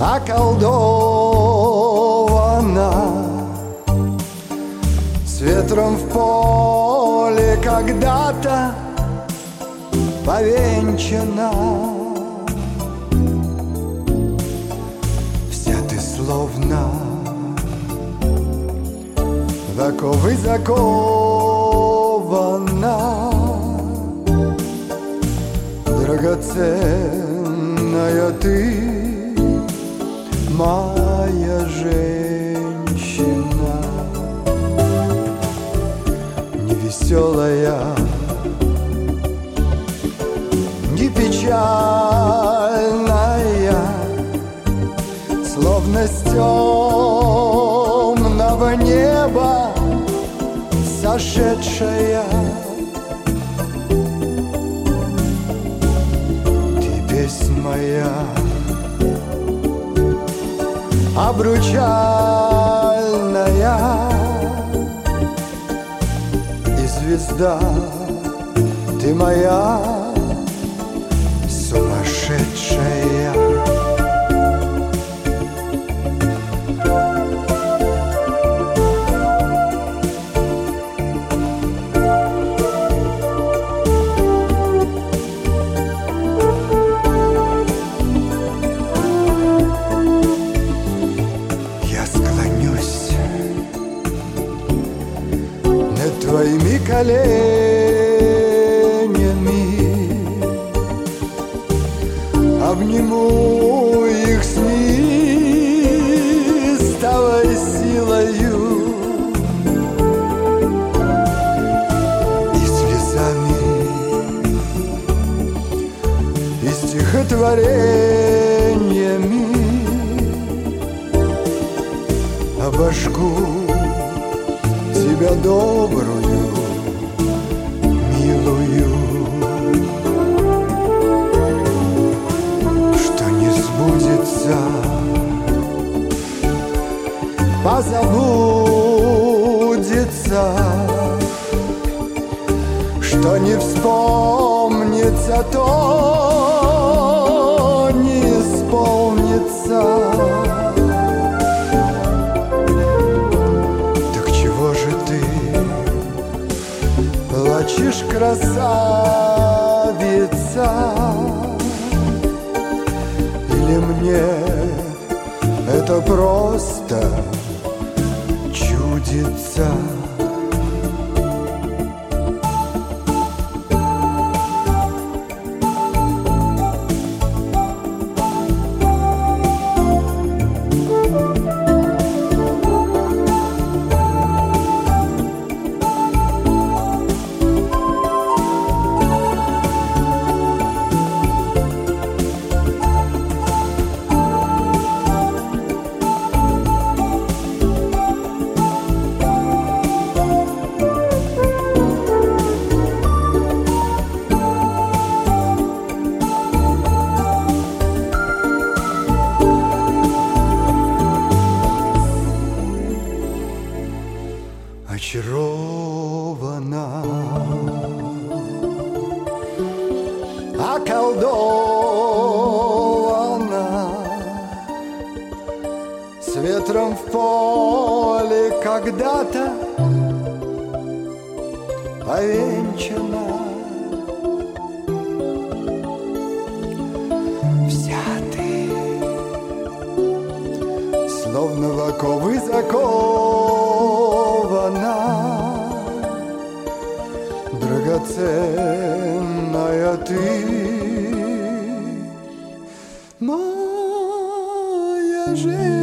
околдована, с ветром в поле когда-то повенчана. Вся ты словно в оковы закована, драгоценная ты, моя женщина. Невеселая, не печальная, словно с темного неба сошедшая. Ты песнь моя обручальная, и звезда ты моя сумасшедшая. Твоими коленями обниму их с неистовой силою и слезами, и стихотворениями обожгу тебя добрую, милую, что не сбудется, позабудется, что не вспомнится, то не исполнится. Плачешь, красавица, или мне это просто чудится? Очарована, околдована, с ветром в поле когда-то повенчана. Вся ты словно в оковы закована, драгоценная ты, моя жизнь.